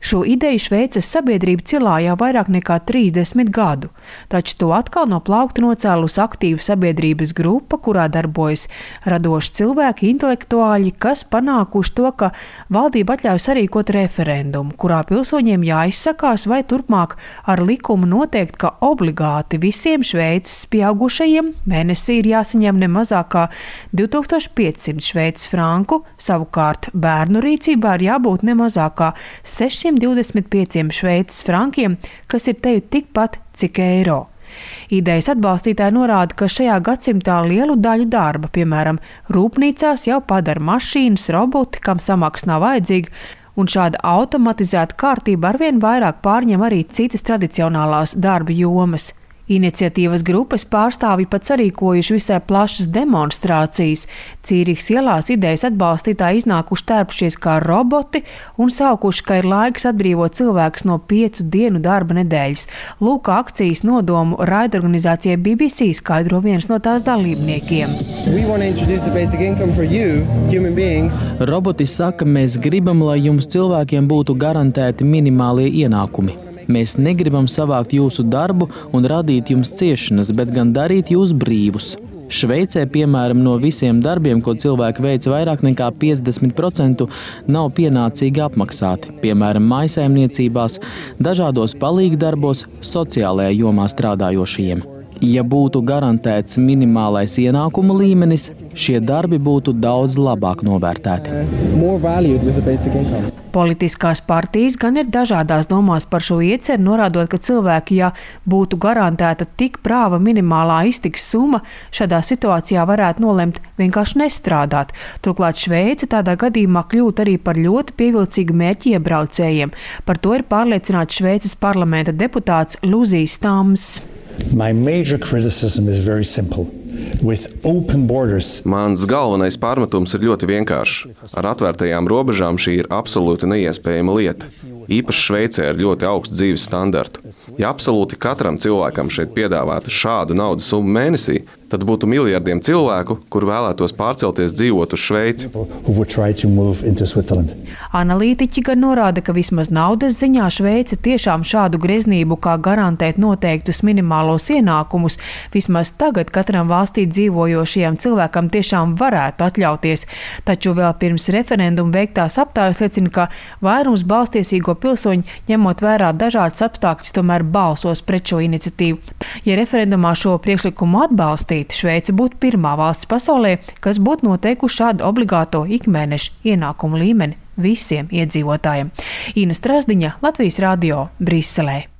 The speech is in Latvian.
Šo ideju Šveices sabiedrība cilāja jau vairāk nekā 30 gadu, taču to atkal no plaukta nocēlusi aktīva sabiedrības grupa, kurā darbojas radoši cilvēki, intelektuāļi, kas panākuši to, ka valdība atļauj sarīkot referendumu, kurā pilsoņiem jāizsakās, vai turpmāk ar likumu noteikt, ka obligāti visiem Šveices pieaugušajiem mēnesī ir jāsaņem ne mazāk kā 2500 šveices franku, savukārt bērnu rīcībā ir jābūt ne mazāk kā 625 šveices frankiem, kas ir teju tikpat cik eiro. Idejas atbalstītāji norāda, ka šajā gadsimtā lielu daļu darba, piemēram, rūpnīcās jau padara mašīnas, roboti, kam samaksa nav vajadzīga, un šāda automatizēta kārtība arvien vairāk pārņem arī citas tradicionālās darba jomas. Iniciatīvas grupas pārstāvji pat sarīkojuši visai plašas demonstrācijas. Cīrihas ielās idejas atbalstītāji iznākuši tērpšies kā roboti un saukuši, ka ir laiks atbrīvot cilvēkus no 5 dienu darba nedēļas. Lūk, akcijas nodomu raidorganizācijai BBC skaidro viens no tās dalībniekiem. Roboti saka, mēs gribam, lai jums cilvēkiem būtu garantēti minimālie ienākumi. Mēs negribam savākt jūsu darbu un radīt jums ciešanas, bet gan darīt jūs brīvus. Šveicē, piemēram, no visiem darbiem, ko cilvēki veic, vairāk nekā 50% nav pienācīgi apmaksāti. Piemēram, mājsaimniecībās, dažādos palīgdarbos, sociālajā jomā strādājošajiem. Ja būtu garantēts minimālais ienākuma līmenis, šie darbi būtu daudz labāk novērtēti. Politiskās partijas gan ir dažādās domās par šo ieceru, norādot, ka cilvēki, ja būtu garantēta tik prāva minimālā iztikas summa, šādā situācijā varētu nolemt vienkārši nestrādāt. Turklāt Šveice tādā gadījumā kļūt arī par ļoti pievilcīgu mērķi iebraucējiem. Par to ir pārliecināts Šveices parlamenta deputāts Lūzijs Tams. My major criticism is very simple. With open borders. Mans galvenais pārmetums ir ļoti vienkāršs. Ar atvērtajām robežām šī ir absolūti neiespējama lieta. Īpaši Šveicē ir ļoti augsts dzīves standartu. Ja absolūti katram cilvēkam šeit piedāvātu šādu naudas summu mēnesī, tad būtu miljardiem cilvēku, kur vēlētos pārcelties dzīvot uz Šveici. Analītiķi gan norāda, ka vismaz naudas ziņā Šveice tiešām šādu greznību, kā garantēt noteiktus minimālos ienākumus, vismaz tagad katram valstī dzīvojošajam cilvēkam tiešām varētu atļauties. Taču vēl pirms referenduma veiktās aptājas liecina, ka vairums balstiesīgo pilsoņu, ņemot vērā dažādas apstākļus, tomēr balsos pret šo iniciatīvu. Ja referendumā šo priekšlikumu atbalstītu, Šveice būtu pirmā valsts pasaulē, kas būtu noteikuši šādu obligāto ikmēneša ienākumu līmeni visiem iedzīvotājiem. Ina Strasdiņa, Latvijas radio, Briselē.